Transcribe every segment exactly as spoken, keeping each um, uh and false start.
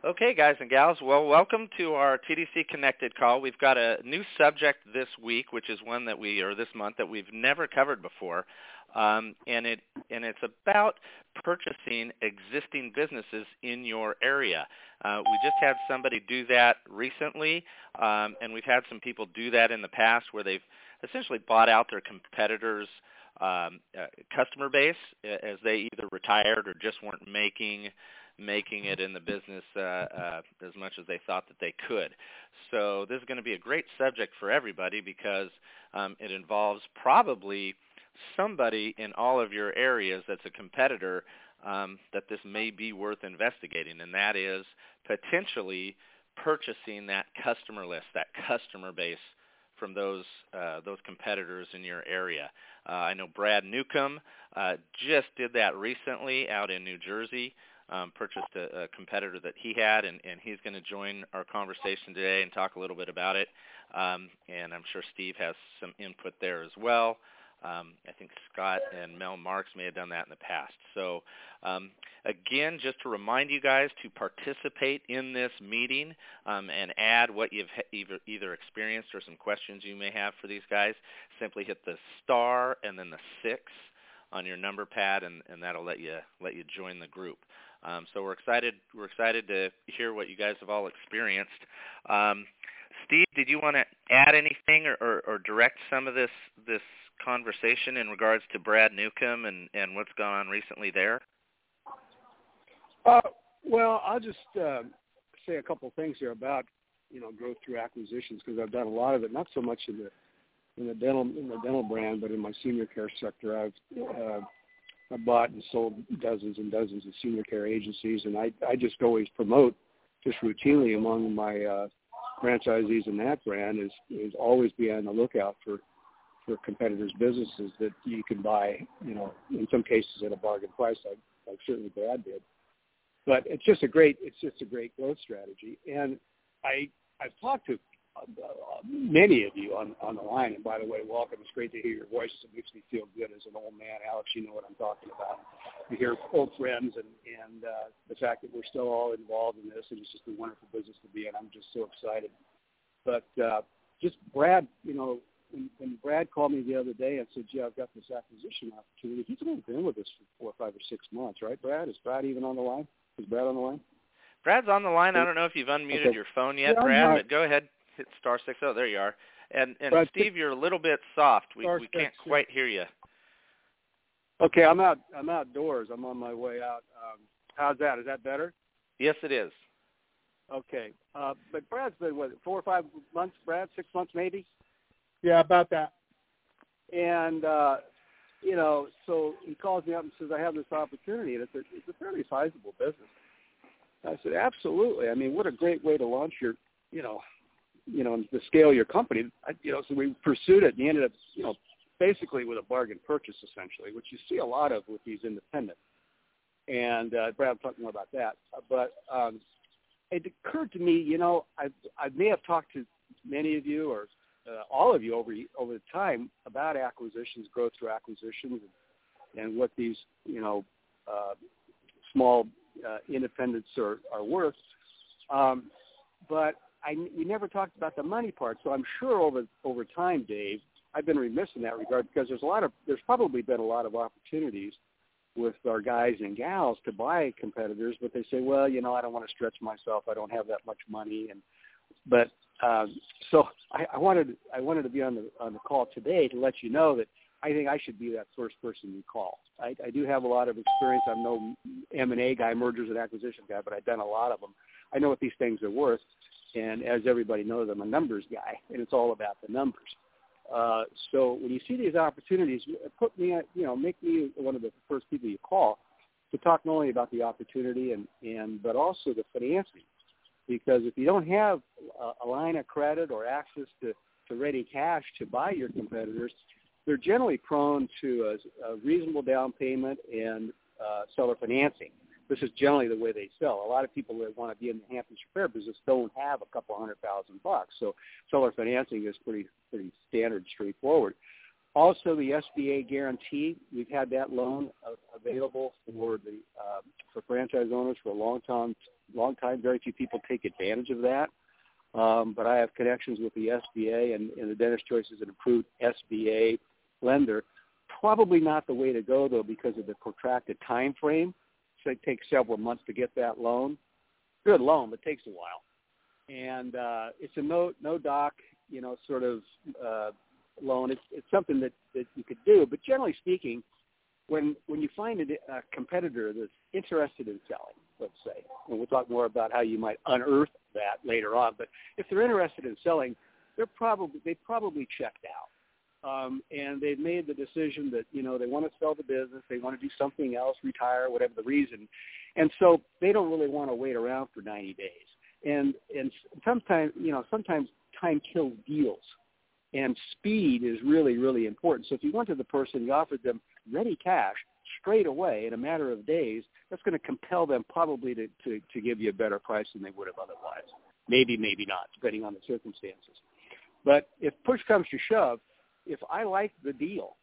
Okay, guys and gals, well, welcome to our T D C Connected call. We've got a new subject this week, which is one that we, or this month, that we've never covered before, um, and it and it's about purchasing existing businesses in your area. Uh, we just had somebody do that recently, um, and we've had some people do that in the past where they've essentially bought out their competitors' um, uh, customer base as they either retired or just weren't making making it in the business uh, uh, as much as they thought that they could. So this is going to be a great subject for everybody because um, it involves probably somebody in all of your areas that's a competitor um, that this may be worth investigating, and that is potentially purchasing that customer list, that customer base from those uh, those competitors in your area. Uh, I know Brad Newcomb uh, just did that recently out in New Jersey. Um, purchased a, a competitor that he had, and, and he's going to join our conversation today and talk a little bit about it. Um, and I'm sure Steve has some input there as well. Um, I think Scott and Mel Marks may have done that in the past. So um, again, just to remind you guys to participate in this meeting um, and add what you've either, either experienced or some questions you may have for these guys. Simply hit the star and then the six on your number pad, and, and that'll let you let you join the group. Um, so we're excited. We're excited to hear what you guys have all experienced. Um, Steve, did you want to add anything or, or, or direct some of this this conversation in regards to Brad Newcomb and, and what's gone on recently there? Uh, well, I'll just uh, say a couple things here about you know growth through acquisitions because I've done a lot of it. Not so much in the in the dental in the dental brand, but in my senior care sector, I've uh, I bought and sold dozens and dozens of senior care agencies, and I, I just always promote just routinely among my uh, franchisees in that brand is, is always be on the lookout for, for competitors' businesses that you can buy, you know, in some cases at a bargain price, like, like certainly Brad did. But it's just a great, it's just a great growth strategy. And I, I've talked to Uh, many of you on, on the line, and by the way, welcome. It's great to hear your voices. It makes me feel good as an old man. Alex, you know what I'm talking about. To hear old friends and, and uh, the fact that we're still all involved in this, and it's just a wonderful business to be in. I'm just so excited. But uh, just Brad, you know, when, when Brad called me the other day and said, "Yeah, I've got this acquisition opportunity," he's only been with us for four, five, or six months, right, Brad? Is Brad even on the line? Is Brad on the line? Brad's on the line. I don't know if you've unmuted okay. your phone yet, yeah, Brad, but go ahead. Hit star six. Oh, there you are. And and Brad, Steve, you're a little bit soft. We we can't six, quite hear you. Okay, I'm out. I'm outdoors. I'm on my way out. Um, how's that? Is that better? Yes, it is. Okay, uh, but Brad's been what, four or five months? Brad, six months maybe. Yeah, about that. And uh, you know, so he calls me up and says, "I have this opportunity, and it's a it's a fairly sizable business." I said, "Absolutely. I mean, what a great way to launch your, you know." you know, the scale of your company, I, you know, so we pursued it and he ended up, you know, basically with a bargain purchase essentially, which you see a lot of with these independents. And uh, Brad will talk more about that. But um, it occurred to me, you know, I I may have talked to many of you or uh, all of you over over the time about acquisitions, growth through acquisitions, and, and what these, you know, uh, small uh, independents are, are worth. Um, but I, we never talked about the money part, so I'm sure over over time, Dave, I've been remiss in that regard because there's a lot of there's probably been a lot of opportunities with our guys and gals to buy competitors, but they say, well, you know, I don't want to stretch myself, I don't have that much money, and but um, so I, I wanted I wanted to be on the on the call today to let you know that I think I should be that first person you call. I, I do have a lot of experience. I'm no M and A guy, mergers and acquisition guy, but I've done a lot of them. I know what these things are worth. And as everybody knows, I'm a numbers guy, and it's all about the numbers. Uh, so when you see these opportunities, put me, at, you know, make me one of the first people you call to talk not only about the opportunity and, and but also the financing. Because if you don't have a, a line of credit or access to, to ready cash to buy your competitors, they're generally prone to a, a reasonable down payment and uh, seller financing. This is generally the way they sell. A lot of people that want to be in the Hamptons repair business don't have a couple hundred thousand bucks. So seller financing is pretty pretty standard, straightforward. Also, the S B A guarantee, we've had that loan uh, available for the uh, for franchise owners for a long time. Long time, very few people take advantage of that. Um, but I have connections with the S B A, and, and the Dentist Choice is an approved S B A lender. Probably not the way to go, though, because of the protracted time frame. So it takes several months to get that loan. Good loan, but it takes a while. And uh, it's a no no doc, you know, sort of uh, loan. It's, it's something that, that you could do. But generally speaking, when when you find a, a competitor that's interested in selling, let's say, and we'll talk more about how you might unearth that later on, but if they're interested in selling, they're probably they probably checked out. Um, and they've made the decision that, you know, they want to sell the business, they want to do something else, retire, whatever the reason. And so they don't really want to wait around for ninety days. And and sometimes, you know, sometimes time kills deals. And speed is really, really important. So if you went to the person, you offered them ready cash straight away in a matter of days, that's going to compel them probably to, to, to give you a better price than they would have otherwise. Maybe, maybe not, depending on the circumstances. But if push comes to shove, if I like the deal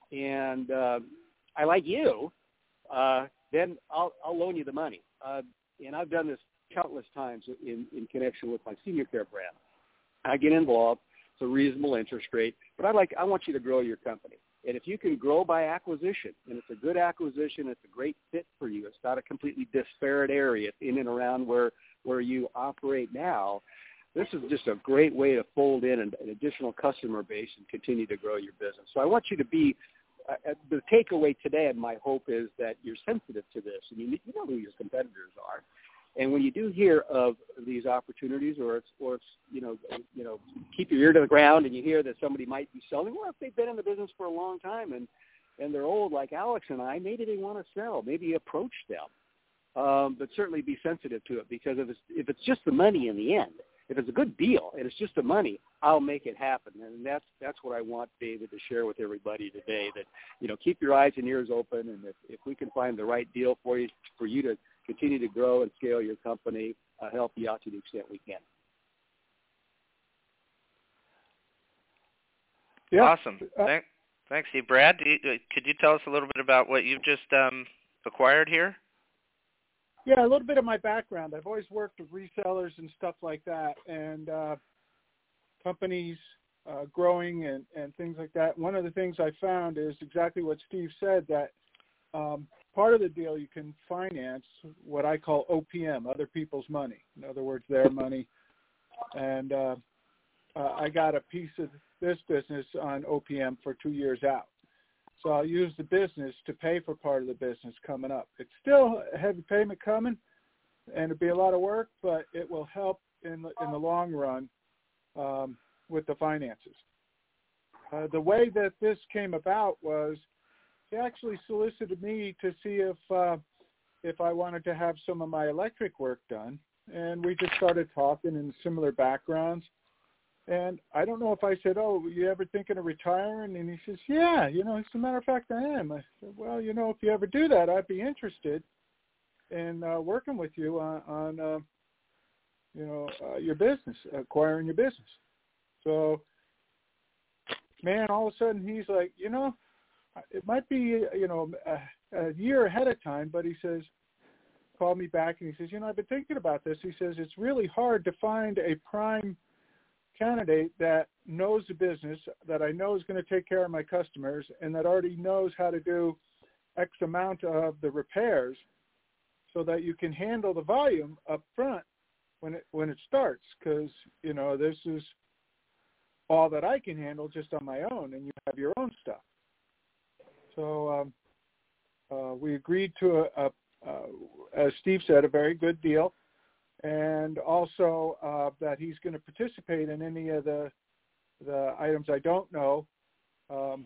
and uh, I like you, uh, then I'll, I'll loan you the money. Uh, and I've done this countless times in, in connection with my senior care brand. I get involved. It's a reasonable interest rate, but I like I want you to grow your company. And if you can grow by acquisition, and it's a good acquisition, it's a great fit for you. It's not a completely disparate area in and around where where you operate now. This is just a great way to fold in an, an additional customer base and continue to grow your business. So I want you to be, uh, the takeaway today, and my hope is that you're sensitive to this, and you, you know who your competitors are. And when you do hear of these opportunities, or it's, or it's, you know, you know, keep your ear to the ground, and you hear that somebody might be selling, well, if they've been in the business for a long time and, and they're old like Alex and I, maybe they want to sell. Maybe approach them. Um, but certainly be sensitive to it, because if it's, if it's just the money in the end, if it's a good deal and it's just the money, I'll make it happen. And that's that's what I want David to share with everybody today, that, you know, keep your eyes and ears open, and if, if we can find the right deal for you, for you to continue to grow and scale your company, uh, help you out to the extent we can. Yeah. Awesome. Uh, Thank, thanks, Steve. Brad, do you, could you tell us a little bit about what you've just um, acquired here? Yeah, a little bit of my background. I've always worked with resellers and stuff like that, and uh, companies uh, growing and, and things like that. One of the things I found is exactly what Steve said, that um, part of the deal you can finance what I call O P M, other people's money. In other words, their money. And uh, uh, I got a piece of this business on O P M for two years out. So I'll use the business to pay for part of the business coming up. It's still a heavy payment coming, and it'll be a lot of work, but it will help in the, in the long run um, with the finances. Uh, the way that this came about was he actually solicited me to see if uh, if I wanted to have some of my electric work done, and we just started talking in similar backgrounds. And I don't know if I said, oh, you ever thinking of retiring? And he says, yeah, you know, as a matter of fact, I am. I said, well, you know, if you ever do that, I'd be interested in uh, working with you on, on uh, you know, uh, your business, acquiring your business. So, man, all of a sudden he's like, you know, it might be, you know, a, a year ahead of time, but he says, called me back and he says, you know, I've been thinking about this. He says, it's really hard to find a prime candidate that knows the business, that I know is going to take care of my customers, and that already knows how to do X amount of the repairs, so that you can handle the volume up front when it when it starts. Because, you know, this is all that I can handle just on my own, and you have your own stuff. So um, uh, we agreed to a, a uh, as Steve said, a very good deal. And also uh, that he's going to participate in any of the the items I don't know, um,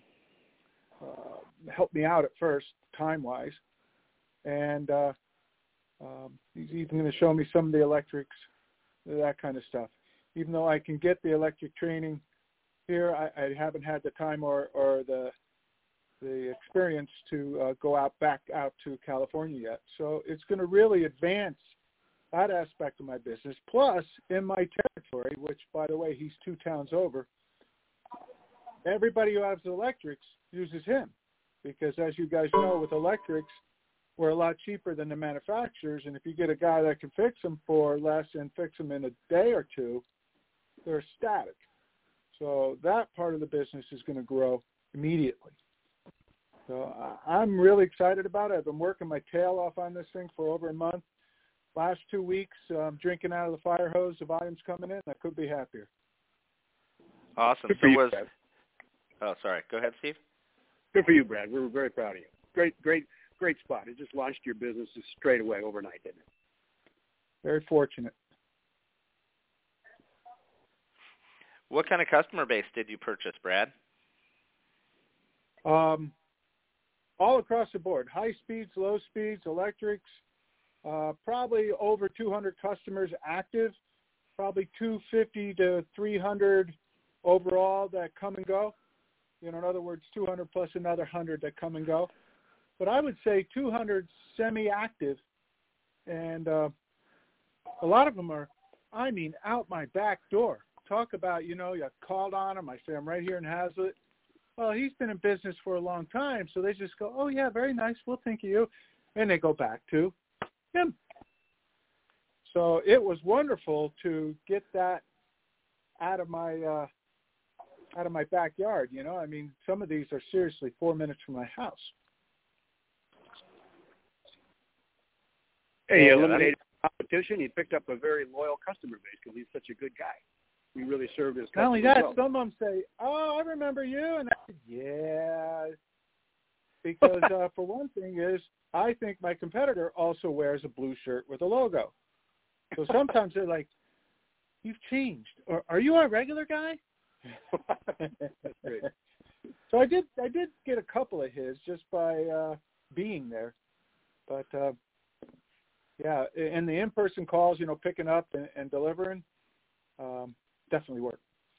uh, help me out at first, time-wise. And uh, um, he's even going to show me some of the electrics, that kind of stuff. Even though I can get the electric training here, I, I haven't had the time or, or the the experience to uh, go out back out to California yet. So it's going to really advance that aspect of my business. Plus, in my territory, which, by the way, he's two towns over, everybody who has electrics uses him because, as you guys know, with electrics, we're a lot cheaper than the manufacturers. And if you get a guy that can fix them for less and fix them in a day or two, they're static. So that part of the business is going to grow immediately. So I'm really excited about it. I've been working my tail off on this thing for over a month. Last two weeks, I'm drinking out of the fire hose. The volume's coming in. I couldn't be happier. Awesome. Good so for you, was Brad. Oh, sorry. Go ahead, Steve. Good for you, Brad. We're very proud of you. Great, great, great spot. It just launched your business just straight away overnight, didn't it? Very fortunate. What kind of customer base did you purchase, Brad? Um, all across the board, high speeds, low speeds, electrics, uh, probably over two hundred customers active, probably two hundred fifty to three hundred overall that come and go. You know, in other words, two hundred plus another one hundred that come and go. But I would say two hundred semi-active, and uh, a lot of them are, I mean, out my back door. Talk about, you know, you called on him. I say, I'm right here in Hazlitt. Well, he's been in business for a long time, so they just go, oh, yeah, very nice. We'll think of you. And they go back to him. So it was wonderful to get that out of my uh, out of my backyard, you know. I mean, some of these are seriously four minutes from my house. Hey, you eliminated competition. You picked up a very loyal customer base because he's such a good guy. We really served his customers. Not only that, well. some of them say, oh, I remember you. And I said, yeah. Because uh, for one thing is, I think my competitor also wears a blue shirt with a logo. So sometimes they're like, you've changed. Or are you our regular guy? That's great. So I did I did get a couple of his just by uh, being there. But, uh, yeah, and the in-person calls, you know, picking up and, and delivering, um, definitely work.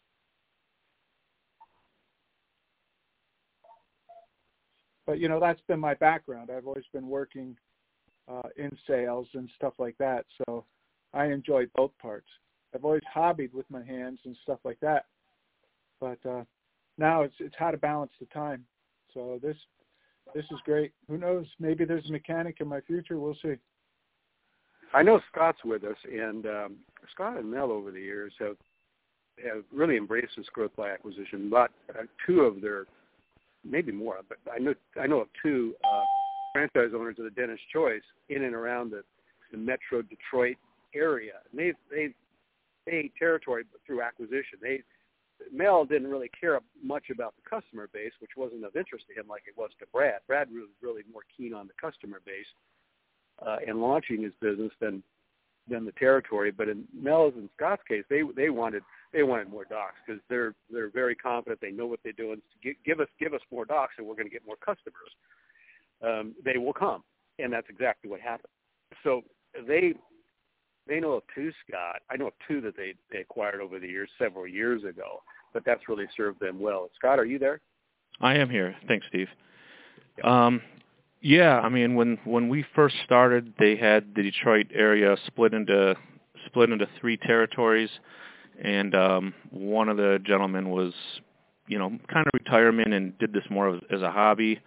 But, you know, that's been my background. I've always been working uh, in sales and stuff like that. So I enjoy both parts. I've always hobbied with my hands and stuff like that. But uh, now it's it's how to balance the time. So this this is great. Who knows? Maybe there's a mechanic in my future. We'll see. I know Scott's with us, and um, Scott and Mel over the years have have really embraced this growth by acquisition. But uh, two of their, maybe more, but I know I know of two uh, franchise owners of the Dennis Choice in and around the, the Metro Detroit area. And they they they ate territory through acquisition. They Mel didn't really care much about the customer base, which wasn't of interest to him like it was to Brad. Brad was really more keen on the customer base uh, and launching his business than than the territory. But in Mel's and Scott's case, they they wanted they wanted more docs because they're they're very confident. They know what they're doing. Give, give us give us more docs, and we're going to get more customers. Um, they will come, and that's exactly what happened. So they they know of two, Scott. I know of two that they, they acquired over the years, several years ago, but that's really served them well. Scott, are you there? I am here. Thanks, Steve. Yeah. Um, yeah, I mean, when, when we first started, they had the Detroit area split into split into three territories, and um, one of the gentlemen was, you know, kind of retirement and did this more as, as a hobby,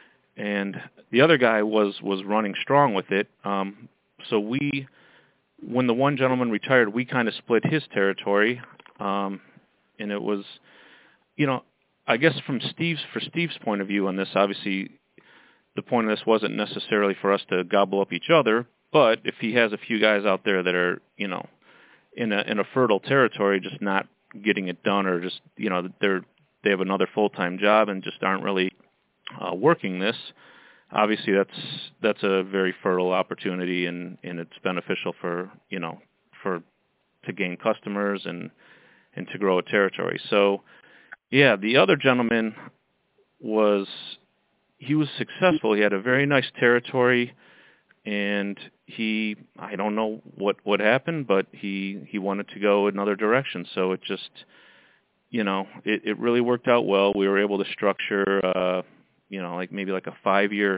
and the other guy was, was running strong with it. Um, so we, when the one gentleman retired, we kind of split his territory, um, and it was, you know, I guess from Steve's, for Steve's point of view on this, obviously the point of this wasn't necessarily for us to gobble up each other, but if he has a few guys out there that are, you know, in a in a fertile territory, just not getting it done, or just, you know, they're they have another full-time job and just aren't really uh, working this, obviously that's that's a very fertile opportunity, and, and it's beneficial for, you know, for to gain customers and and to grow a territory. So, yeah, the other gentleman was, he was successful. He had a very nice territory, and he, I don't know what, what happened, but he, he wanted to go another direction. So it just, you know, it, it really worked out well. We were able to structure, uh, you know, like maybe like a five-year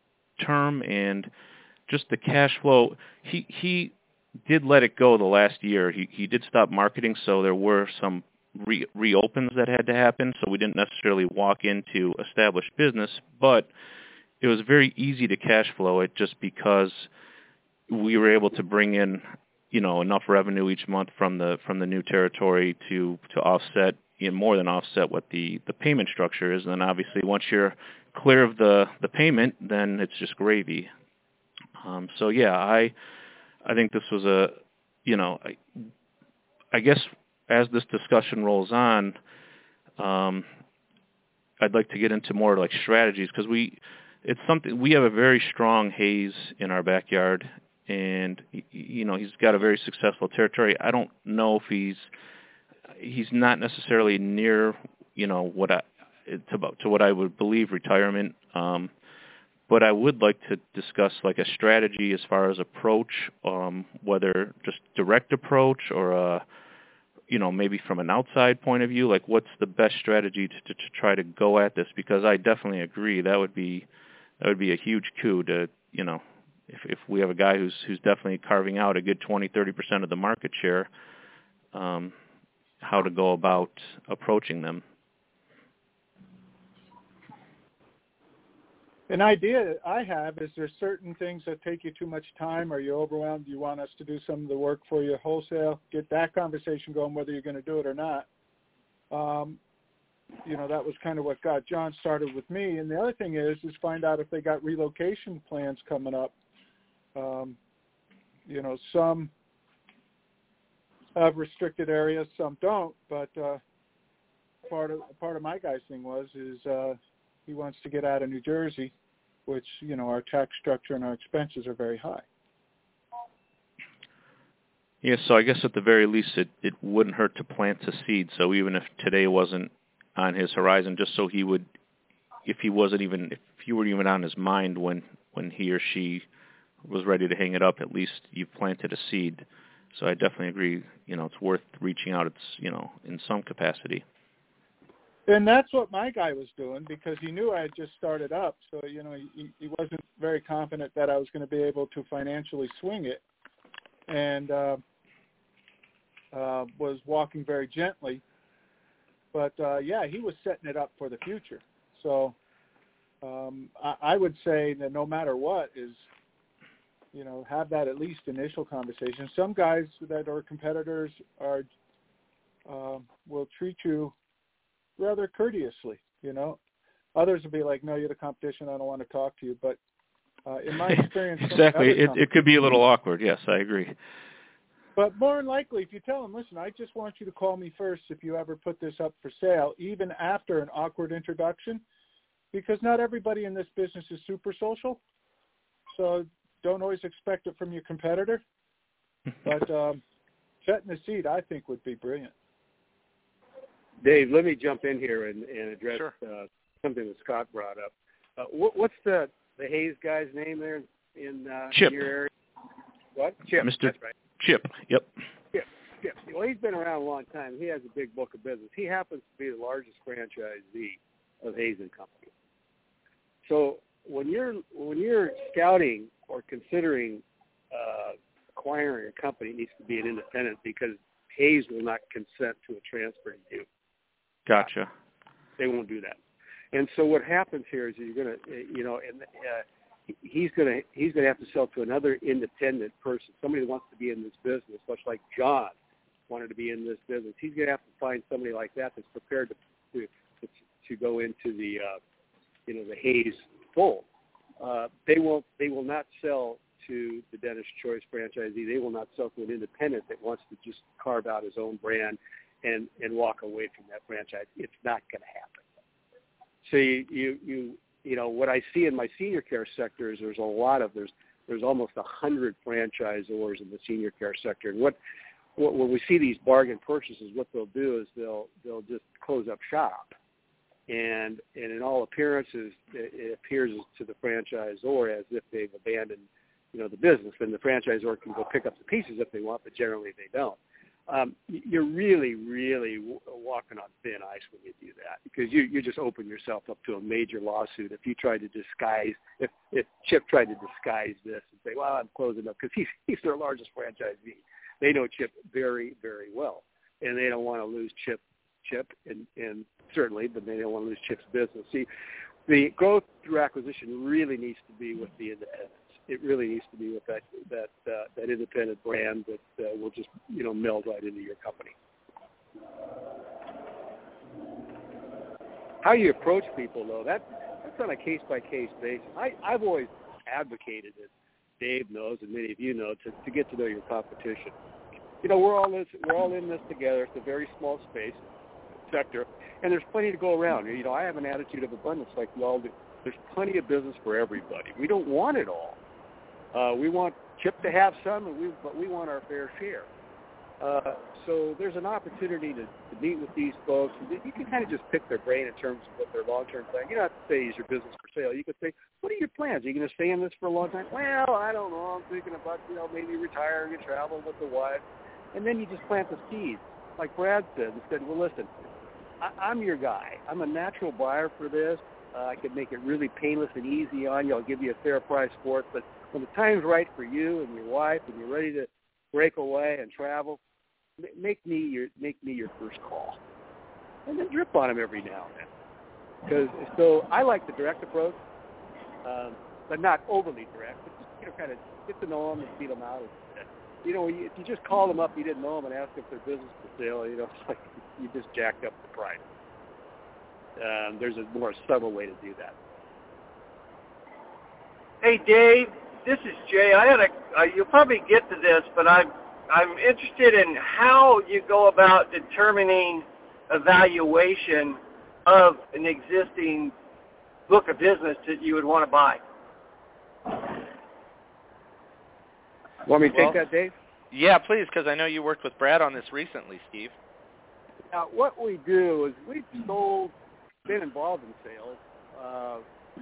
term, and just the cash flow. He he did let it go the last year. He he did stop marketing, so there were some re- reopens that had to happen, so we didn't necessarily walk into established business, but it was very easy to cash flow it just because we were able to bring in, you know, enough revenue each month from the from the new territory to to offset, you know, more than offset what the the payment structure is. And then obviously once you're clear of the the payment, then it's just gravy. Um, so yeah, I I think this was a, you know, I, I guess as this discussion rolls on, um, I'd like to get into more like strategies, because we, it's something, we have a very strong haze in our backyard, and you know, he's got a very successful territory. I don't know if he's, he's not necessarily near, you know, what I, to, to what I would believe retirement. Um, But I would like to discuss like a strategy as far as approach, um, whether just direct approach or, a, you know, maybe from an outside point of view, like what's the best strategy to, to, to try to go at this? Because I definitely agree that would be that would be a huge coup to, you know, if, if we have a guy who's who's definitely carving out a good twenty, thirty percent of the market share, um, how to go about approaching them. An idea I have is there's certain things that take you too much time, or you're overwhelmed, you want us to do some of the work for you wholesale, get that conversation going whether you're going to do it or not. Um, you know, that was kind of what got John started with me. And the other thing is, is find out if they got relocation plans coming up. Um, you know, some have restricted areas, some don't, but uh, part of part of my guy's thing was, is uh, he wants to get out of New Jersey, which, you know, our tax structure and our expenses are very high. Yeah, so I guess at the very least it, it wouldn't hurt to plant a seed. So even if today wasn't on his horizon, just so he would, if he wasn't even, if you were even on his mind when, when he or she was ready to hang it up, at least you've planted a seed. So I definitely agree, you know, it's worth reaching out, it's, you know, in some capacity. And that's what my guy was doing, because he knew I had just started up. So, you know, he, he wasn't very confident that I was going to be able to financially swing it, and uh, uh, was walking very gently. But, uh, yeah, he was setting it up for the future. So um, I, I would say that no matter what is, you know, have that at least initial conversation. Some guys that are competitors are uh, will treat you rather courteously, you know. Others will be like, no, you're the competition, I don't want to talk to you. But uh, in my experience... exactly. It, it could be a little awkward. Yes, I agree. But more than likely, if you tell them, listen, I just want you to call me first if you ever put this up for sale, even after an awkward introduction, because not everybody in this business is super social. So don't always expect it from your competitor. But um, setting the seed, I think, would be brilliant. Dave, let me jump in here and, and address Sure. uh, something that Scott brought up. Uh, what, what's the, the Hayes guy's name there in, uh, Chip. in your area? What? Chip. Mister That's right. Chip, yep. Chip. Chip. Well, he's been around a long time. He has a big book of business. He happens to be the largest franchisee of Hayes and Company. So when you're when you're scouting or considering uh, acquiring a company, it needs to be an independent, because Hayes will not consent to a transfer to you. Gotcha. They won't do that. And so what happens here is you're going to, you know, and uh, he's going to he's going to have to sell to another independent person, somebody that wants to be in this business, much like John wanted to be in this business. He's going to have to find somebody like that that's prepared to to, to go into the, uh, you know, the Hayes fold. Uh, they won't. They will not sell to the Dennis Choice franchisee. They will not sell to an independent that wants to just carve out his own brand and, and walk away from that franchise. It's not going to happen. So you, you, you, you know, what I see in my senior care sector is there's a lot of, there's, there's almost a hundred franchisors in the senior care sector. And what, what, when we see these bargain purchases, what they'll do is they'll, they'll just close up shop. And, and in all appearances, it, it appears to the franchisor as if they've abandoned, you know, the business. And the franchisor can go pick up the pieces if they want, but generally they don't. Um, you're really, really w- walking on thin ice when you do that, because you, you just open yourself up to a major lawsuit if you try to disguise, if, if Chip tried to disguise this and say, well, I'm closing up, because he's, he's their largest franchisee. They know Chip very, very well, and they don't want to lose Chip Chip, and, and certainly, but they don't want to lose Chip's business. See, the growth through acquisition really needs to be with the independents. It really needs to be with that that uh, that independent brand that uh, will just you know meld right into your company. How you approach people, though, that that's on a case by case basis. I, I've always advocated it. Dave knows, and many of you know, to, to get to know your competition. You know, we're all this, we're all in this together. It's a very small space sector, and there's plenty to go around. You know, I have an attitude of abundance, like we all do. There's plenty of business for everybody. We don't want it all. Uh, we want Chip to have some, and we, but we want our fair share. Uh, so there's an opportunity to, to meet with these folks. You can kind of just pick their brain in terms of what their long-term plan. You don't have to say, is your business for sale? You could say, what are your plans? Are you going to stay in this for a long time? Well, I don't know. I'm thinking about, you know, maybe retiring and travel with the wife. And then you just plant the seeds. Like Brad said, and said, well, listen, I, I'm your guy. I'm a natural buyer for this. Uh, I could make it really painless and easy on you. I'll give you a fair price for it. But when the time's right for you and your wife and you're ready to break away and travel, make me your make me your first call, and then drip on them every now and then. Because so I like the direct approach, um, but not overly direct. But just you know, kind of get to know them and feed them out. You know, if you just call them up, you didn't know them, and ask if their business for sale, you know, it's like you just jacked up the price. Um, there's a more subtle way to do that. Hey, Dave, this is Jay. I had a. Uh, you'll probably get to this, but I'm. I'm interested in how you go about determining a valuation of an existing book of business that you would want to buy. Want me to well, take that, Dave? Yeah, please, because I know you worked with Brad on this recently, Steve. Now, what we do is we've sold, been involved in sales, uh,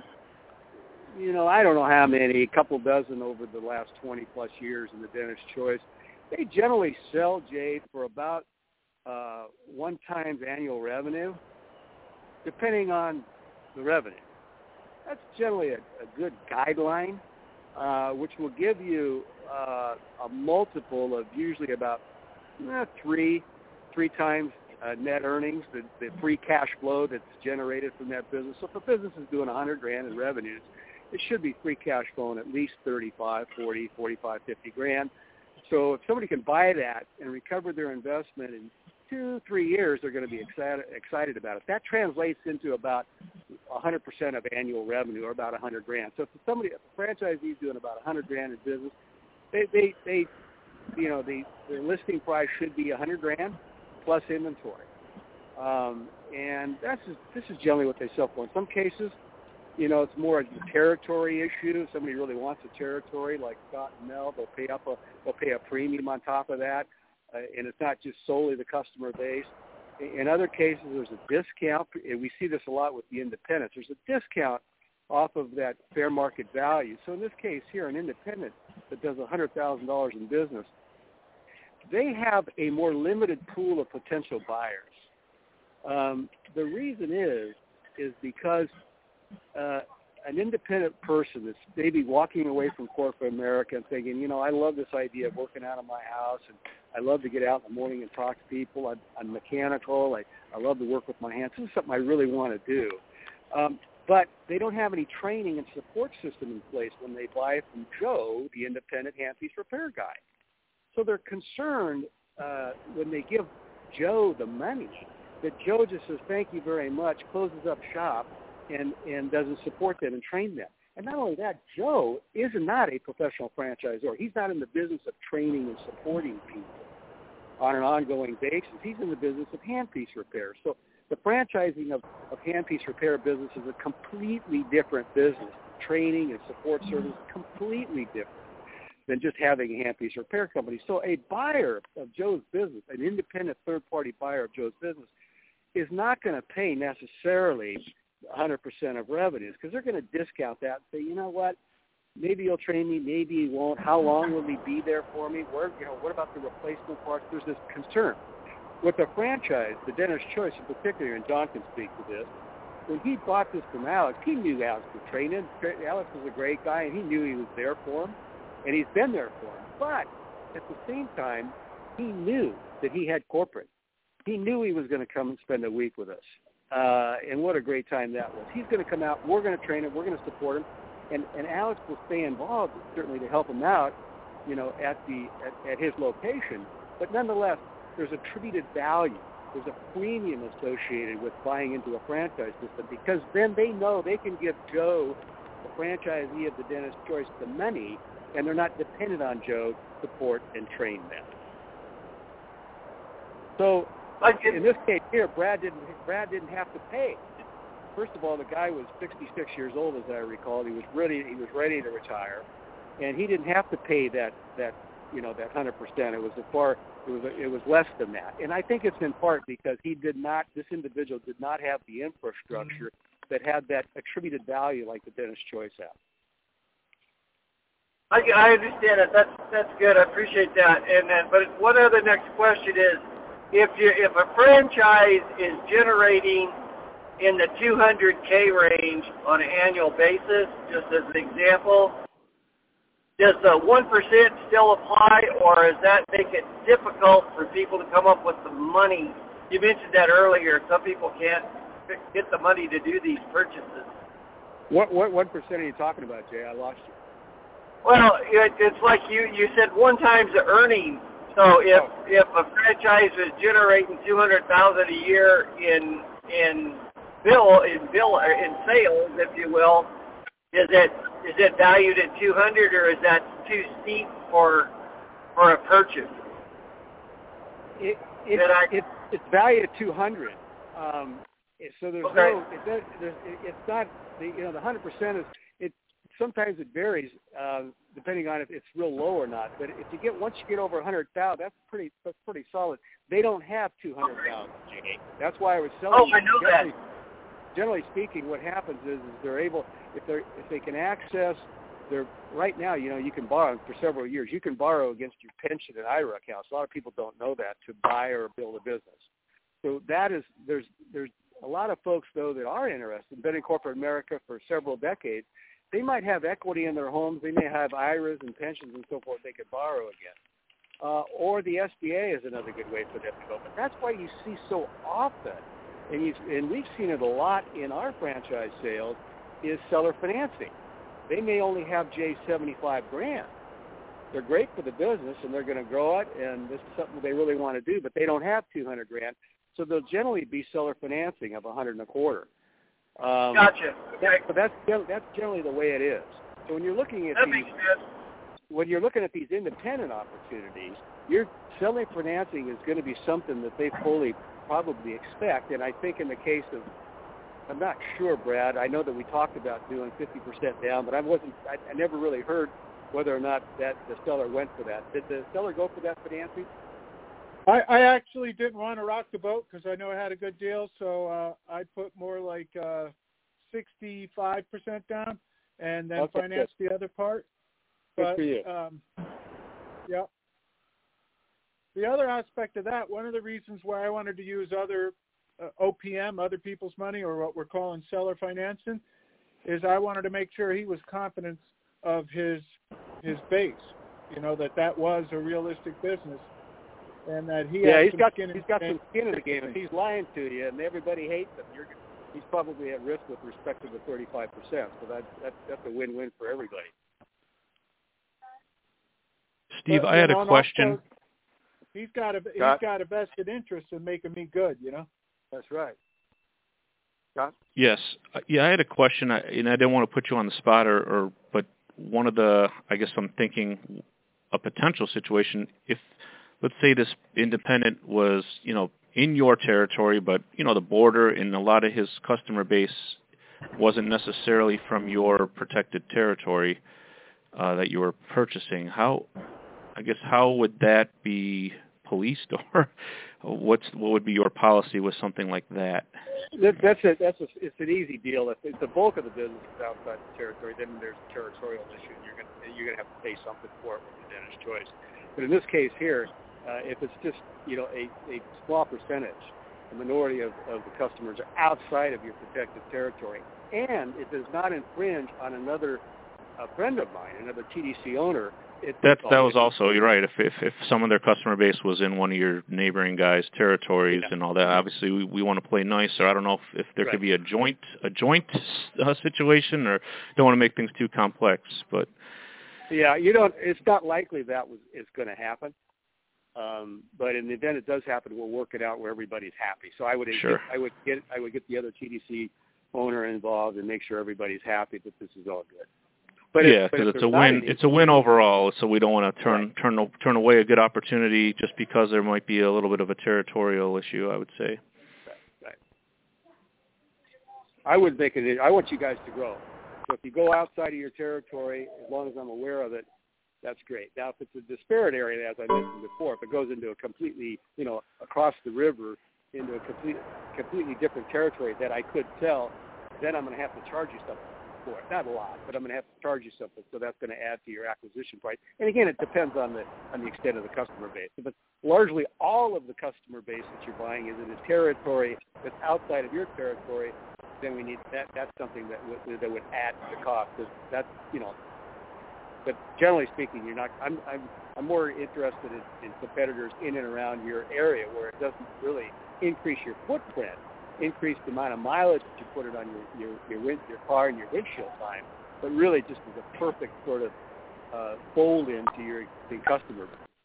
you know, I don't know how many, a couple dozen over the last twenty plus years in the Dentist Choice. They generally sell, Jay, for about uh, one times annual revenue, depending on the revenue. That's generally a, a good guideline, uh, which will give you uh, a multiple of usually about eh, three, three times uh, net earnings, the, the free cash flow that's generated from that business. So if a business is doing a hundred grand in revenues, it should be free cash flowing at least thirty-five, forty, forty-five, fifty grand. So if somebody can buy that and recover their investment in two, three years, they're going to be excited, excited about it. That translates into about one hundred percent of annual revenue, or about one hundred grand. So if somebody, if a franchisee is doing about one hundred grand in business, they, they, they you know, the, the listing price should be one hundred grand plus inventory. Um, and that's just, this is generally what they sell for. In some cases, you know, it's more a territory issue. Somebody really wants a territory, like Scott and Mel. They'll pay up a they'll pay a premium on top of that, uh, and it's not just solely the customer base. In other cases, there's a discount, and we see this a lot with the independents. There's a discount off of that fair market value. So in this case here, an independent that does one hundred thousand dollars in business, they have a more limited pool of potential buyers. Um, the reason is is because Uh, an independent person that's maybe walking away from corporate America and thinking, you know, I love this idea of working out of my house, and I love to get out in the morning and talk to people. I'm, I'm mechanical. I, I love to work with my hands. This is something I really want to do. Um, but they don't have any training and support system in place when they buy from Joe, the independent handpiece repair guy. So they're concerned uh, when they give Joe the money that Joe just says, thank you very much, closes up shop, and, and doesn't support them and train them. And not only that, Joe is not a professional franchisor. He's not in the business of training and supporting people on an ongoing basis. He's in the business of handpiece repair. So the franchising of, of handpiece repair business is a completely different business. Training and support service is completely different than just having a handpiece repair company. So a buyer of Joe's business, an independent third-party buyer of Joe's business, is not going to pay necessarily one hundred percent of revenues, because they're going to discount that and say, you know what, maybe you'll train me, maybe you won't. How long will he be there for me? Where, you know, what about the replacement parts? There's this concern. With the franchise, the Dentist Choice in particular, and John can speak to this, when he bought this from Alex, he knew Alex could train him. Alex was a great guy, and he knew he was there for him, and he's been there for him. But at the same time, he knew that he had corporate. he knew he was going to come and spend a week with us. Uh, and what a great time that was. He's going to come out. We're going to train him. We're going to support him. And, and Alex will stay involved, certainly, to help him out, you know, at, the, at, at his location. But nonetheless, there's a attributed value. There's a premium associated with buying into a franchise system, because then they know they can give Joe, the franchisee of the Dentist Choice, the money, and they're not dependent on Joe to support and train them. So in this case here, Brad didn't Brad didn't have to pay. First of all, the guy was sixty-six years old, as I recall. He was ready. He was ready to retire, and he didn't have to pay that that you know that one hundred percent. It was a far it was a, it was less than that. And I think it's in part because he did not. This individual did not have the infrastructure that had that attributed value like the Dentist Choice has. I, I understand that. That's that's good. I appreciate that. And then, but one other next question is, if you if a franchise is generating in the two hundred K range on an annual basis, just as an example, does the one percent still apply, or does that make it difficult for people to come up with the money? You mentioned that earlier. Some people can't get the money to do these purchases. What what what percent are you talking about, Jay? I lost you. Well, it, it's like you, you said one times the earnings. So if oh. if a franchise is generating two hundred thousand a year in in bill in bill in sales, if you will, is it is it valued at two hundred, or is that too steep for for a purchase? It, it, I, it it's valued at two hundred. Um, so there's okay. no it does, there's, it's not the you know the hundred percent is it. Sometimes it varies uh, depending on if it's real low or not. But if you get once you get over one hundred thousand, that's pretty that's pretty solid. They don't have two hundred thousand. That's why I was selling. Oh, I know generally, that. Generally speaking, what happens is, is they're able if they are if they can access their right now. You know, you can borrow for several years. You can borrow against your pension and I R A accounts. A lot of people don't know that to buy or build a business. So that is there's there's a lot of folks though that are interested, been in corporate America for several decades. They might have equity in their homes. They may have I R As and pensions and so forth they could borrow against. Uh, or the S B A is another good way for them to go. But that's why you see so often, and, you've, and we've seen it a lot in our franchise sales, is seller financing. They may only have, Jay, seventy-five grand. They're great for the business, and they're going to grow it, and this is something they really want to do, but they don't have two hundred grand. So they'll generally be seller financing of one hundred and a quarter. Um, gotcha. Okay. But that's that's generally the way it is. So when you're looking at that these, makes sense. when you're looking at these independent opportunities, your selling financing is going to be something that they fully probably expect. And I think in the case of, I'm not sure, Brad. I know that we talked about doing fifty percent down, but I wasn't. I, I never really heard whether or not that the seller went for that. Did the seller go for that financing? I, I actually didn't want to rock the boat because I know I had a good deal, so uh, I put more like uh, sixty-five percent down and then okay, finance good. the other part. Good But, for you. Um, yeah. The other aspect of that, one of the reasons why I wanted to use other uh, O P M, other people's money, or what we're calling seller financing, is I wanted to make sure he was confident of his his base, you know, that that was a realistic business. And that he yeah, has he's some got skin he's got in some skin in the game. If he's lying to you and everybody hates him, you're he's probably at risk with respect to the thirty-five percent. So that that that's a win-win for everybody. Steve, but, I had know, a question. Also, he's got a he's Scott? got a vested interest in making me good, you know. That's right. Scott? Yes, Uh, yeah, I had a question, I, and I didn't want to put you on the spot, or, or but one of the, I guess I'm thinking, a potential situation if. Let's say this independent was, you know, in your territory, but, you know, the border and a lot of his customer base wasn't necessarily from your protected territory uh, that you were purchasing. How, I guess, how would that be policed, or what's what would be your policy with something like that? That, that's a that's a it's an easy deal. If, if the bulk of the business is outside the territory, then there's a territorial issue, and you're gonna you're gonna have to pay something for it with the Dentist Choice. But in this case here, Uh, if it's just, you know, a, a small percentage, the minority of, of the customers are outside of your protected territory, and it does not infringe on another a friend of mine, another T D C owner, It, That it's that all, was also, you're right. If if if some of their customer base was in one of your neighboring guys' territories yeah. and all that, obviously we, we want to play nice. Or I don't know if, if there Right. could be a joint a joint uh, situation, or don't want to make things too complex. But Yeah, you don't. It's not likely that was is going to happen. Um, but in the event it does happen, we'll work it out where everybody's happy. So I would Sure. get, I would get I would get the other T D C owner involved and make sure everybody's happy that this is all good. But yeah, if, but because if it's a there's not win. any- It's a win overall. So we don't want to turn Right. turn turn away a good opportunity just because there might be a little bit of a territorial issue, I would say. Right. I would make it. I want you guys to grow. So if you go outside of your territory, as long as I'm aware of it, that's great. Now, if it's a disparate area, as I mentioned before, if it goes into a completely, you know, across the river into a complete, completely different territory that I could sell, then I'm going to have to charge you something for it. Not a lot, but I'm going to have to charge you something. So that's going to add to your acquisition price. And again, it depends on the on the extent of the customer base. But largely, all of the customer base that you're buying is in a territory that's outside of your territory. Then we need that. That's something that would that would add to the cost. That's, you know. But generally speaking, you're not. I'm I'm I'm more interested in, in competitors in and around your area where it doesn't really increase your footprint, increase the amount of mileage that you put it on your your your, wind, your car and your windshield time, but really just as a perfect sort of uh, fold into your existing customer.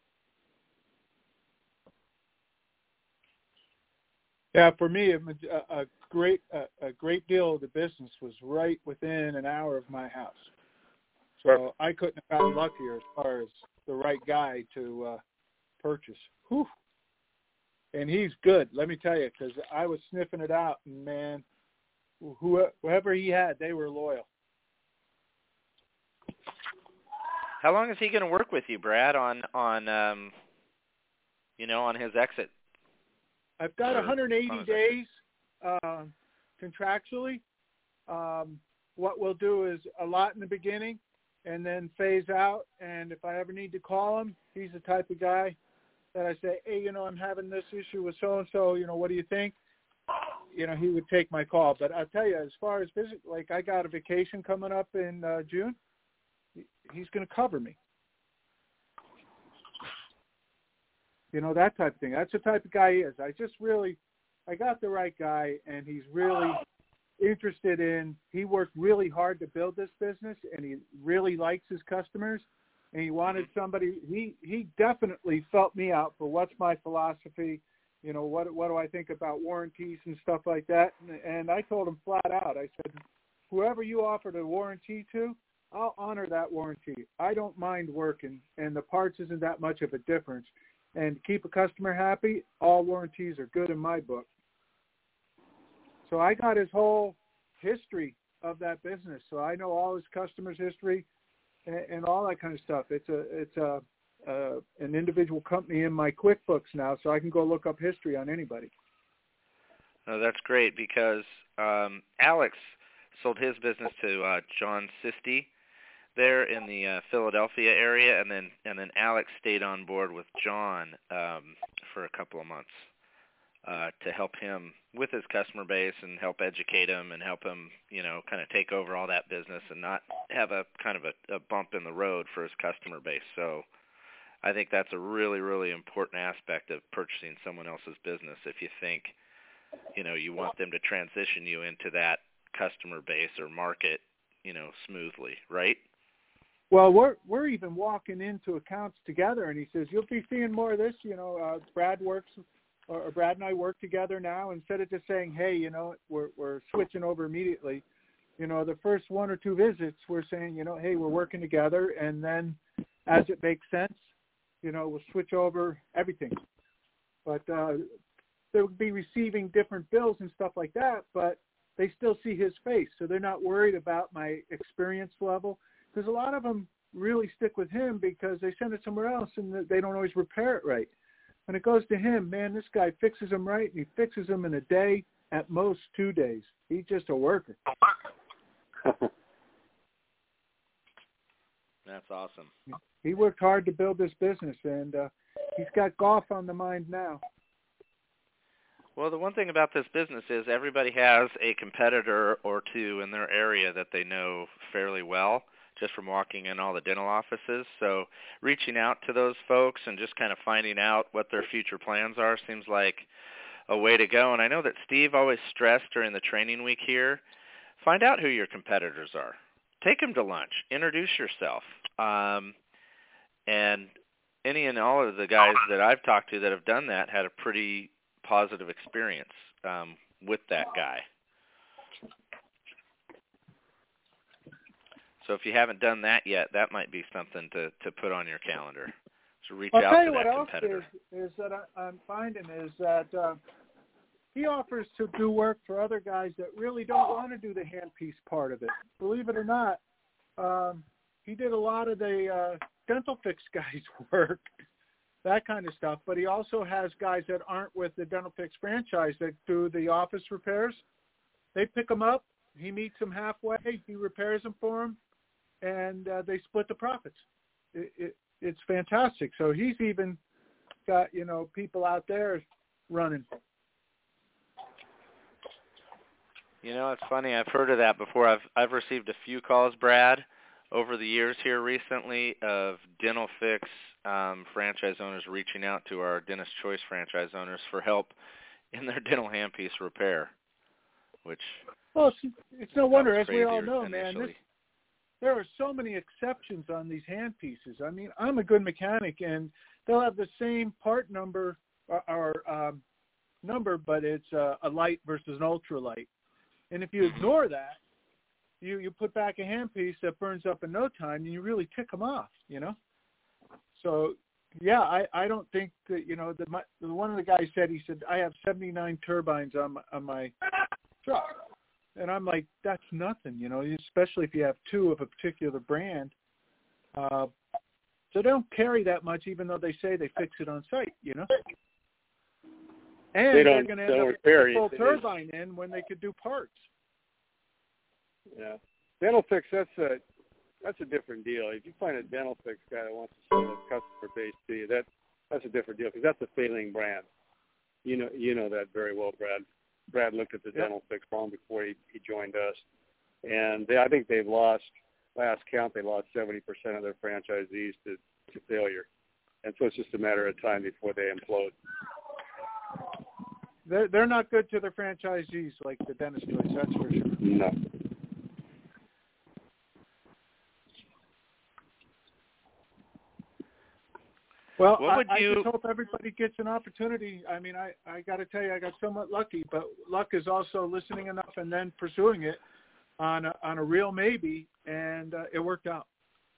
Yeah, for me, a, a great a, a great deal of the business was right within an hour of my house. So I couldn't have gotten luckier as far as the right guy to uh, purchase. Whew. And he's good, let me tell you, because I was sniffing it out, and man, whoever he had, they were loyal. How long is he going to work with you, Brad, on on um, you know, on his exit? I've got Or one hundred eighty on his days uh, contractually. Um, what we'll do is a lot in the beginning, and then phase out. And if I ever need to call him, he's the type of guy that I say, hey, you know, I'm having this issue with so-and-so, you know, what do you think? You know, he would take my call. But I'll tell you, as far as visit, like I got a vacation coming up in uh, June, he's going to cover me. You know, that type of thing. That's the type of guy he is. I just really, I got the right guy, and he's really interested in, he worked really hard to build this business, and he really likes his customers, and he wanted somebody, he he definitely felt me out for what's my philosophy, you know, what what do I think about warranties and stuff like that. And, and I told him flat out, I said, whoever you offer the warranty to, I'll honor that warranty. I don't mind working, and the parts isn't that much of a difference. And to keep a customer happy, all warranties are good in my book. So I got his whole history of that business. So I know all his customers' history and, and all that kind of stuff. It's a it's a uh, an individual company in my QuickBooks now, so I can go look up history on anybody. Oh, that's great because um, Alex sold his business to uh, John Sisti there in the uh, Philadelphia area, and then and then Alex stayed on board with John um, for a couple of months. Uh, to help him with his customer base and help educate him and help him, you know, kind of take over all that business and not have a kind of a, a bump in the road for his customer base. So I think that's a really, really important aspect of purchasing someone else's business if you think, you know, you want them to transition you into that customer base or market, you know, smoothly, right? Well, we're we're even walking into accounts together, and he says, you'll be seeing more of this. You know, uh, Brad works or Brad and I work together now. Instead of just saying, hey, you know, we're we're switching over immediately, you know, the first one or two visits, we're saying, you know, hey, we're working together. And then as it makes sense, you know, we'll switch over everything. But uh, they'll be receiving different bills and stuff like that, but they still see his face. So they're not worried about my experience level, because a lot of them really stick with him because they send it somewhere else and they don't always repair it right. When it goes to him, man, this guy fixes them right, and he fixes them in a day, at most two days. He's just a worker. That's awesome. He worked hard to build this business, and uh, he's got golf on the mind now. Well, the one thing about this business is everybody has a competitor or two in their area that they know fairly well. just from walking in all the dental offices. So reaching out to those folks and just kind of finding out what their future plans are seems like a way to go. And I know that Steve always stressed during the training week here, find out who your competitors are. Take them to lunch. Introduce yourself. Um, and any and all of the guys that I've talked to that have done that had a pretty positive experience um, with that guy. So if you haven't done that yet, that might be something to, to put on your calendar. So reach I'll out tell to you that what else competitor. is, is that I, I'm finding is that uh, he offers to do work for other guys that really don't want to do the handpiece part of it. Believe it or not, um, he did a lot of the uh, Dental Fix guys' work, that kind of stuff. But he also has guys that aren't with the Dental Fix franchise that do the office repairs. They pick them up. He meets them halfway. He repairs them for them. And uh, they split the profits. It, it, it's fantastic. So he's even got, you know, people out there running. You know, it's funny. I've heard of that before. I've I've received a few calls, Brad, over the years here recently of Dental Fix um, franchise owners reaching out to our Dentist Choice franchise owners for help in their dental handpiece repair, which well, it's, it's no wonder, as we all know, initially. man. This, there are so many exceptions on these handpieces. I mean, I'm a good mechanic, and they'll have the same part number or, or um, number, but it's a, a light versus an ultralight. And if you ignore that, you, you put back a handpiece that burns up in no time, and you really tick them off, you know? So, yeah, I, I don't think that, you know, the, my, one of the guys said, he said, I have seventy-nine turbines on my, on my truck. And I'm like, that's nothing, you know, especially if you have two of a particular brand. Uh, so they don't carry that much, even though they say they fix it on site, you know? And they they're going to end up with a full turbine in when they could do parts. Yeah. Dental Fix, that's a, that's a different deal. If you find a Dental Fix guy that wants to sell a customer base to you, that, that's a different deal because that's a failing brand. You know, you know that very well, Brad. Brad looked at the yep. Dental Fix long before he, he joined us. And they, I think they've lost, last count, they lost seventy percent of their franchisees to, to failure. And so it's just a matter of time before they implode. They're, they're not good to their franchisees like the Dentist Choice, that's for sure. No. Well, what would I, you... I just hope everybody gets an opportunity. I mean, I, I got to tell you, I got somewhat lucky, but luck is also listening enough and then pursuing it on a, on a real maybe, and uh, it worked out.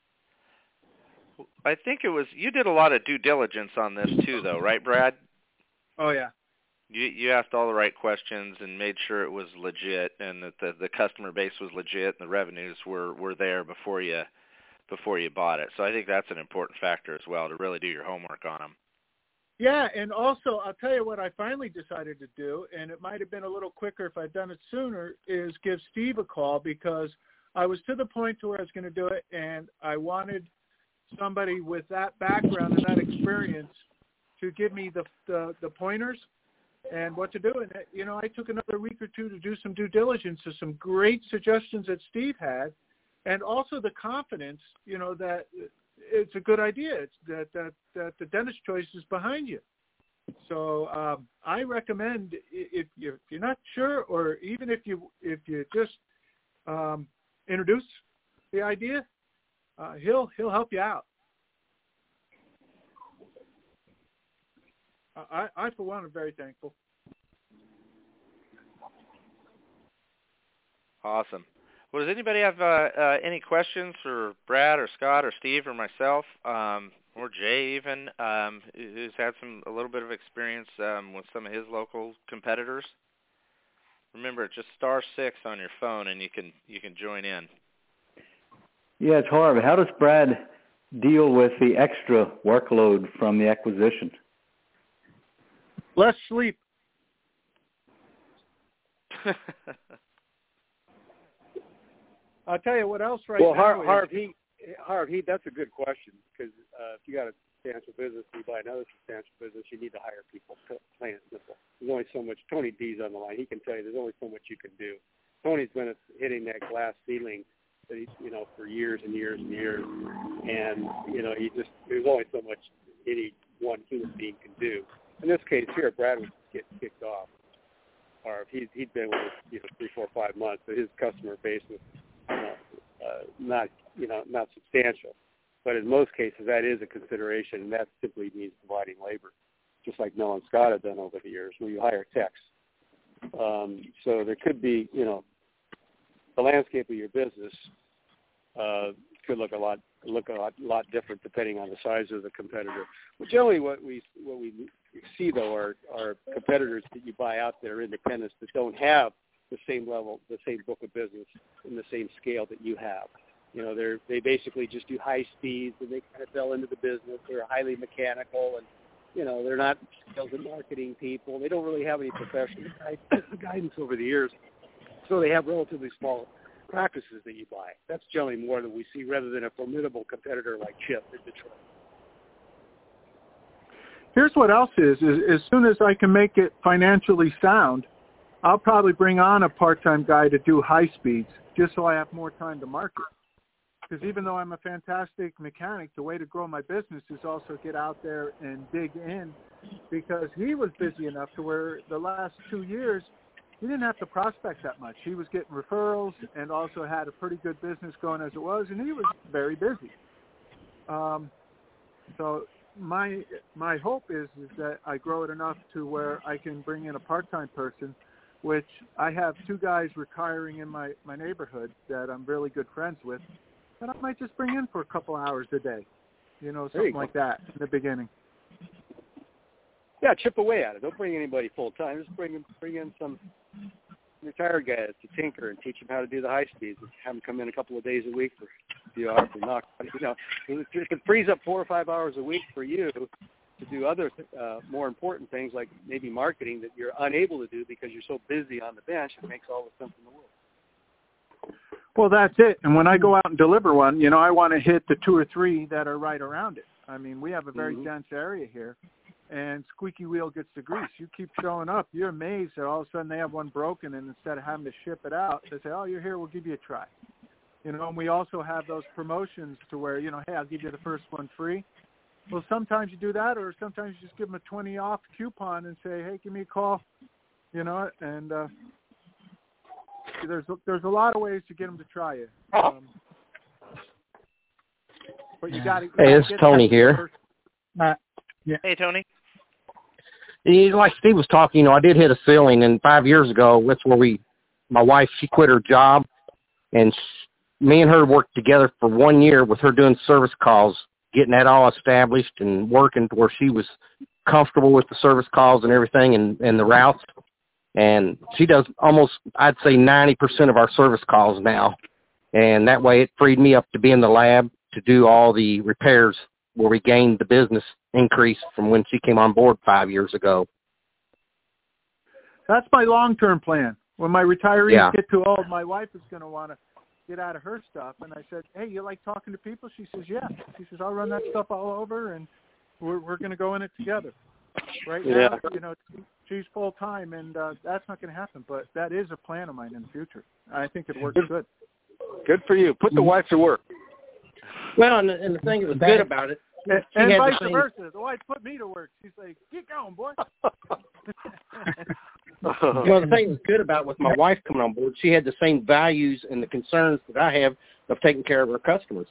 I think it was, you did a lot of due diligence on this too, though, right, Brad? Oh, yeah. You, you asked all the right questions and made sure it was legit and that the, the customer base was legit and the revenues were, were there before you before you bought it. So I think that's an important factor as well, to really do your homework on them. Yeah, and also I'll tell you what I finally decided to do, and it might have been a little quicker if I'd done it sooner, is give Steve a call because I was to the point to where I was going to do it, and I wanted somebody with that background and that experience to give me the the, the pointers and what to do. And, you know, I took another week or two to do some due diligence to some great suggestions that Steve had, and also the confidence, you know, that it's a good idea. It's that, that, that the Dentist Choice is behind you. So um, I recommend if you're, if you're not sure, or even if you if you just um, introduce the idea, uh, he'll he'll help you out. I, I for one am very thankful. Awesome. Well, does anybody have uh, uh, any questions for Brad or Scott or Steve or myself, um, or Jay even, um, who's had some a little bit of experience um, with some of his local competitors? Remember, it's just star six on your phone, and you can you can join in. Yeah, it's hard. How does Brad deal with the extra workload from the acquisition? Less sleep. I'll tell you what else right well, now. Harv, is, Harv, he, Harv, he, that's a good question because uh, if you got a substantial business, you buy another substantial business, you need to hire people. Plain and simple. There's only so much. Tony D's on the line. He can tell you there's only so much you can do. Tony's been hitting that glass ceiling that he, you know, for years and years and years, and you know, he just there's only so much any one human being can do. In this case here, Brad would get kicked off, or if he'd, he'd been with us, you know, three, four, five months, but his customer base was you know, uh, not, you know, not substantial. But in most cases, that is a consideration, and that simply means providing labor, just like Mel and Scott have done over the years, where you hire techs. Um, so there could be, you know, the landscape of your business uh, could look a lot look a lot, lot different depending on the size of the competitor. But generally, what we what we see though are, are competitors that you buy out there, independents that don't have the same level, the same book of business, and the same scale that you have. You know, they're they basically just do high speeds, and they kind of fell into the business. They're highly mechanical, and you know, they're not sales and marketing people. They don't really have any professional guidance over the years, so they have relatively small practices that you buy. That's generally more than we see, rather than a formidable competitor like Chip in Detroit. Here's what else is, is as soon as I can make it financially sound, I'll probably bring on a part-time guy to do high speeds just so I have more time to market. Because even though I'm a fantastic mechanic, the way to grow my business is also get out there and dig in, because he was busy enough to where the last two years he didn't have to prospect that much. He was getting referrals and also had a pretty good business going as it was, and he was very busy. Um, so my my hope is, is that I grow it enough to where I can bring in a part-time person, which I have two guys retiring in my, my neighborhood that I'm really good friends with, that I might just bring in for a couple hours a day, you know, something you like that in the beginning. Yeah, chip away at it. Don't bring anybody full time. Just bring in, bring in some retired guys to tinker and teach them how to do the high speeds. Have them come in a couple of days a week for a few hours and knock. You know, if it frees up four or five hours a week for you to do other uh, more important things like maybe marketing that you're unable to do because you're so busy on the bench, it makes all the sense in the world. Well, that's it. And when I go out and deliver one, you know, I want to hit the two or three that are right around it. I mean, we have a very mm-hmm. dense area here, and squeaky wheel gets the grease. You keep showing up, you're amazed that all of a sudden they have one broken, and instead of having to ship it out, they say, oh, you're here, we'll give you a try. You know, and we also have those promotions to where, you know, hey, I'll give you the first one free. Well, sometimes you do that, or sometimes you just give them a twenty off coupon and say, hey, give me a call, you know, and uh, there's, there's a lot of ways to get them to try it. Um, but you got to. Hey, it's Tony here. Uh, yeah. Hey, Tony. Like Steve was talking, you know, I did hit a ceiling, and five years ago, that's where we, my wife, she quit her job, and she, me and her worked together for one year with her doing service calls, getting that all established and working to where she was comfortable with the service calls and everything and, and the routes. And she does almost, I'd say, ninety percent of our service calls now. And that way it freed me up to be in the lab to do all the repairs where we gained the business increase from when she came on board five years ago. That's my long-term plan. When my retirees yeah. get too old, my wife is going to want to get out of her stuff. And I said, hey, you like talking to people? She says, yeah. She says, I'll run that stuff all over, and we're we're going to go in it together. Right yeah. now, you know, she's full-time, and uh, that's not going to happen. But that is a plan of mine in the future. I think it works good. Good for you. Put the wife to work. Well, and the, and the thing that was good about it, and, and vice versa. The wife put me to work. She's like, get going, boy. Well, the thing that's good about it with my wife coming on board, she had the same values and the concerns that I have of taking care of her customers.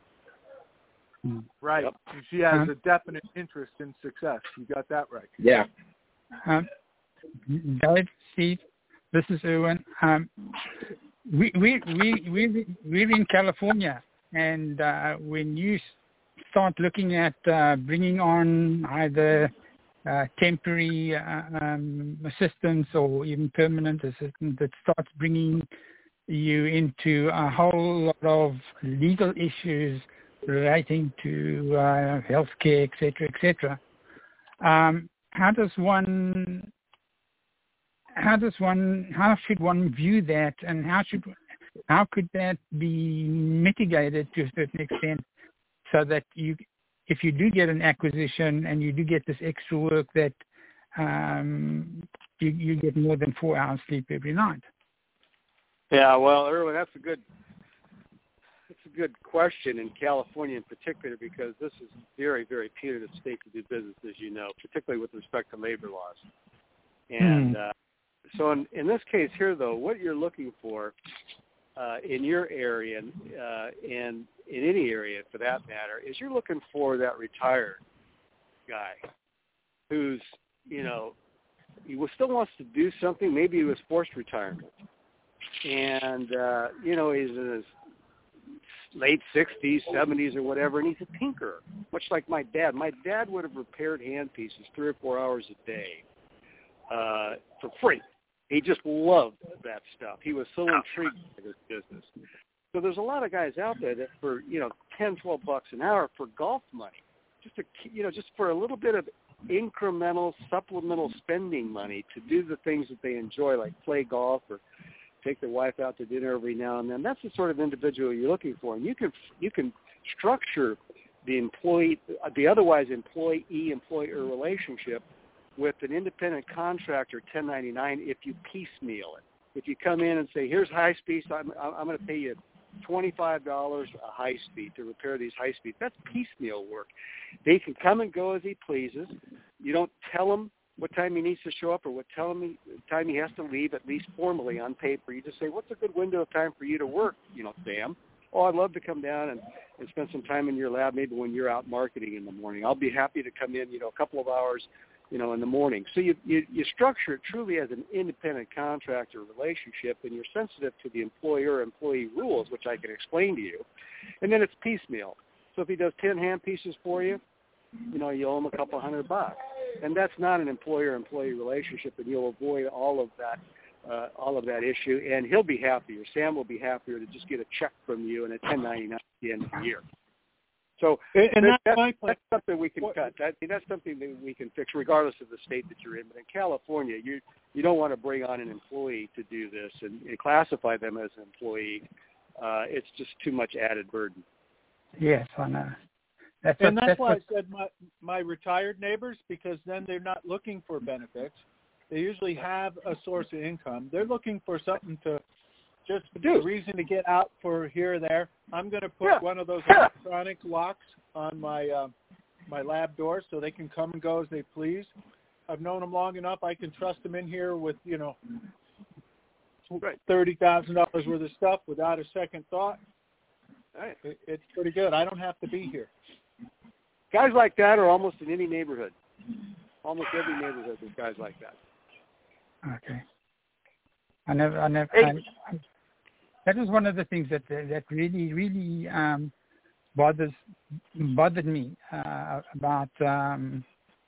Right. Yep. She has a definite interest in success. You got that right. Yeah. Um, Dave, Steve, this is Erwin. Um, we we we we we're in California, and uh, when you start looking at uh, bringing on either uh, temporary uh, um, assistance or even permanent assistance, that starts bringing you into a whole lot of legal issues relating to uh, healthcare, et cetera, et cetera. Um, how does one, how does one, how should one view that, and how should, how could that be mitigated to a certain extent, so that you, if you do get an acquisition and you do get this extra work, that um, you, you get more than four hours sleep every night? Yeah, well, Erwin, that's a good a good question in California in particular, because this is a very, very punitive state to do business, as you know, particularly with respect to labor laws. And mm. uh, so in, in this case here, though, what you're looking for uh, in your area uh, and in any area for that matter is you're looking for that retired guy who's, you know, he still wants to do something. Maybe he was forced retirement. And, uh, you know, he's in his late sixties, seventies or whatever, and he's a tinkerer, much like my dad. My dad would have repaired handpieces three or four hours a day uh, for free. He just loved that stuff. He was so intrigued by this business. So there's a lot of guys out there that for, you know, ten, twelve bucks an hour for golf money, just to, you know, just for a little bit of incremental, supplemental spending money to do the things that they enjoy, like play golf or take their wife out to dinner every now and then. That's the sort of individual you're looking for. And you can you can structure the employee, the otherwise employee-employer relationship with an independent contractor ten ninety-nine if you piecemeal it. If you come in and say, here's high speed, so I'm, I'm going to pay you twenty-five dollars a high speed to repair these high speeds. That's piecemeal work. They can come and go as he pleases. You don't tell him what time he needs to show up or what tell him time he has to leave, at least formally on paper. You just say, what's a good window of time for you to work, you know, Sam? Oh, I'd love to come down and, and spend some time in your lab maybe when you're out marketing in the morning. I'll be happy to come in, you know, a couple of hours, you know, in the morning. So you, you, you structure it truly as an independent contractor relationship, and you're sensitive to the employer-employee rules, which I can explain to you. And then it's piecemeal. So if he does ten hand pieces for you, you know, you owe him a couple hundred bucks. And that's not an employer-employee relationship, and you'll avoid all of that, uh, all of that issue. And he'll be happier. Sam will be happier to just get a check from you and a ten ninety-nine at the end of the year. So and that, that's, that's, my that's something we can what, cut. That, that's something that we can fix, regardless of the state that you're in. But in California, you you don't want to bring on an employee to do this and, and classify them as an employee. Uh, it's just too much added burden. Yes, I know. That's and what, that's, that's why what, I said my, my retired neighbors, because then they're not looking for benefits. They usually have a source of income. They're looking for something to just do. A reason to get out for here or there. I'm going to put yeah. one of those yeah. electronic locks on my uh, my lab door so they can come and go as they please. I've known them long enough. I can trust them in here with, you know, thirty thousand dollars worth of stuff without a second thought. Right. It, it's pretty good. I don't have to be here. Guys like that are almost in any neighborhood. Almost every neighborhood there's guys like that. Okay. I never, I never, hey. I, I, that was one of the things that that really, really um, bothers bothered me uh, about um,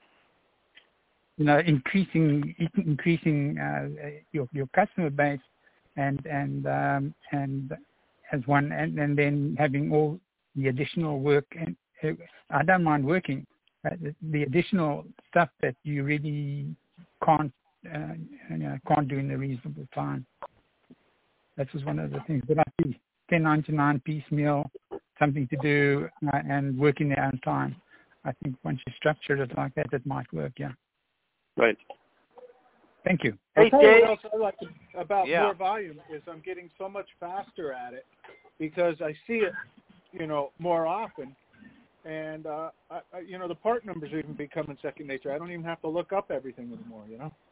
you know increasing increasing uh, your your customer base and and um, and as one and, and then having all the additional work. And uh, I don't mind working, but the, the additional stuff that you really can't uh, you know, can't do in a reasonable time. That was one of the things. But I see ten ninety-nine piecemeal, something to do, uh, and working their own time. I think once you structure it like that, it might work. Yeah. Right. Thank you. Hey, I'll tell you what else I like about yeah. more volume is I'm getting so much faster at it because I see it, you know, more often. And, uh, I, I, you know, the part numbers are even becoming second nature. I don't even have to look up everything anymore, you know.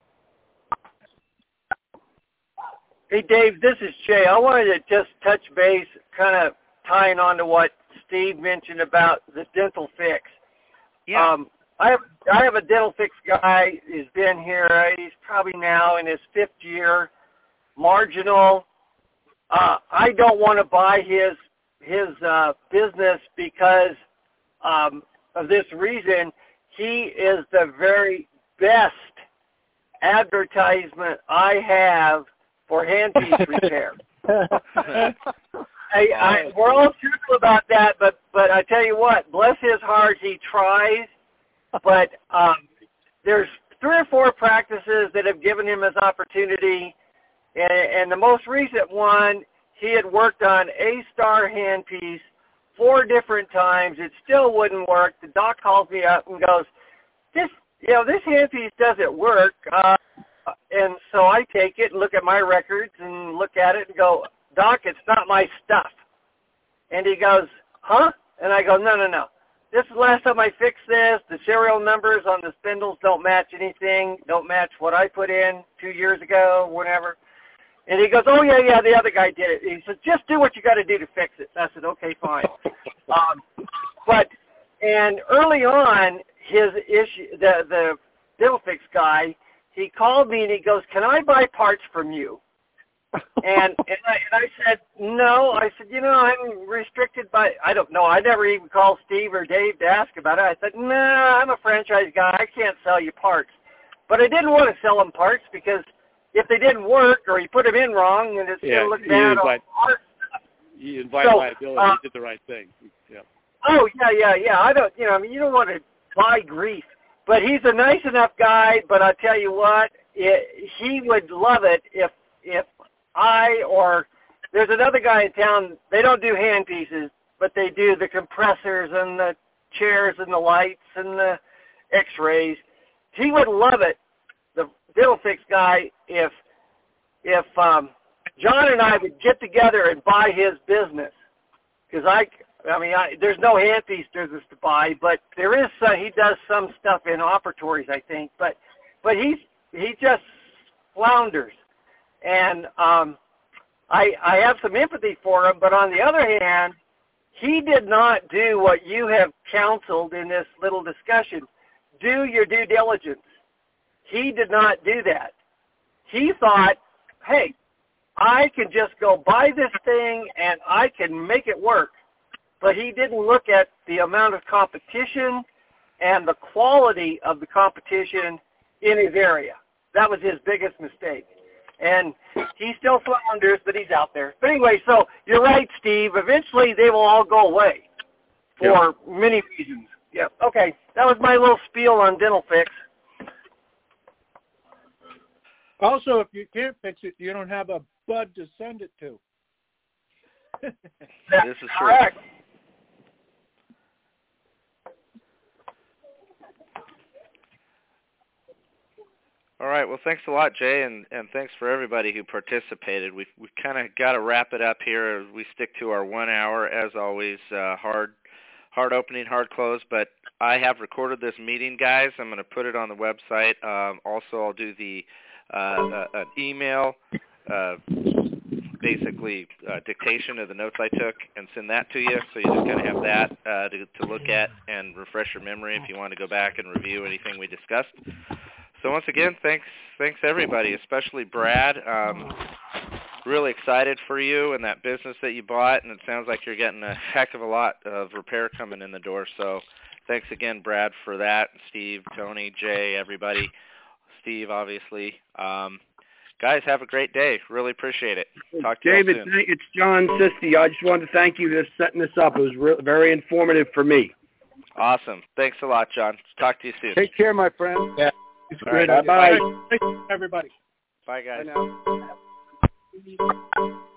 Hey, Dave, this is Jay. I wanted to just touch base, kind of tying on to what Steve mentioned about the dental fix. Yeah. Um, I have I have a dental fix guy who's been here. He's probably now in his fifth year, marginal. Uh, I don't want to buy his his uh, business because um, of this reason. He is the very best advertisement I have for handpiece repair. I, I, we're all cynical about that, but but I tell you what, bless his heart, he tries. But um, there's three or four practices that have given him his opportunity, and, and the most recent one, he had worked on A-Star handpiece four different times. It still wouldn't work. The doc calls me up and goes, "This, you know, this handpiece doesn't work." Uh, and so I take it and look at my records and look at it and go, "Doc, it's not my stuff." And he goes, huh? And I go, no, no, no. This is the last time I fixed this. The serial numbers on the spindles don't match anything, don't match what I put in two years ago, whatever. And he goes, oh, yeah, yeah, the other guy did it. He said, just do what you got to do to fix it. I said, okay, fine. um, but, and early on, his issue, the, the Diddlefix guy, he called me and he goes, can I buy parts from you? And and I, and I said, no. I said, you know, I'm restricted by, I don't know. I never even called Steve or Dave to ask about it. I said, no, nah, I'm a franchise guy. I can't sell you parts. But I didn't want to sell him parts because if they didn't work or he put them in wrong, and it's yeah, going to look bad on art. You invite so, liability. Uh, you did the right thing. Yeah. Oh, yeah, yeah, yeah. I don't, you know, I mean, you don't want to buy grief. But he's a nice enough guy, but I tell you what, it, he would love it if if I or there's another guy in town, they don't do hand pieces, but they do the compressors and the chairs and the lights and the x-rays. He would love it, the Diddlefix guy, if if um, John and I would get together and buy his business. Because I, I mean, I, there's no handpiece business to buy, but there is. Uh, he does some stuff in operatories, I think. But but he's he just flounders, and um, I I have some empathy for him. But on the other hand, he did not do what you have counseled in this little discussion. Do your due diligence. He did not do that. He thought, hey, I can just go buy this thing and I can make it work. But he didn't look at the amount of competition and the quality of the competition in his area. That was his biggest mistake. And he still flounders, but he's out there. But anyway, so you're right, Steve. Eventually they will all go away for yep. many reasons. Yep. Okay. That was my little spiel on Diddlefix. Also, if you can't fix it, you don't have a bud to send it to. This is correct. True. All right. Well, thanks a lot, Jay, and, and thanks for everybody who participated. We've we've kind of got to wrap it up here. We stick to our one hour, as always. Uh, hard, hard opening, hard close. But I have recorded this meeting, guys. I'm going to put it on the website. Um, also, I'll do the uh, uh, an email, uh, basically uh, dictation of the notes I took, and send that to you. So you just kind of have that uh, to, to look at and refresh your memory if you want to go back and review anything we discussed. So once again, thanks, thanks everybody, especially Brad. Um, really excited for you and that business that you bought, and it sounds like you're getting a heck of a lot of repair coming in the door. So thanks again, Brad, for that. Steve, Tony, Jay, everybody. Steve, obviously. Um, guys, have a great day. Really appreciate it. Talk to David, you soon. it's John Sisti. I just wanted to thank you for setting this up. It was re- very informative for me. Awesome. Thanks a lot, John. Talk to you soon. Take care, my friend. Yeah. It's All great. right. Bye. Thanks, everybody. Bye, guys. Bye now.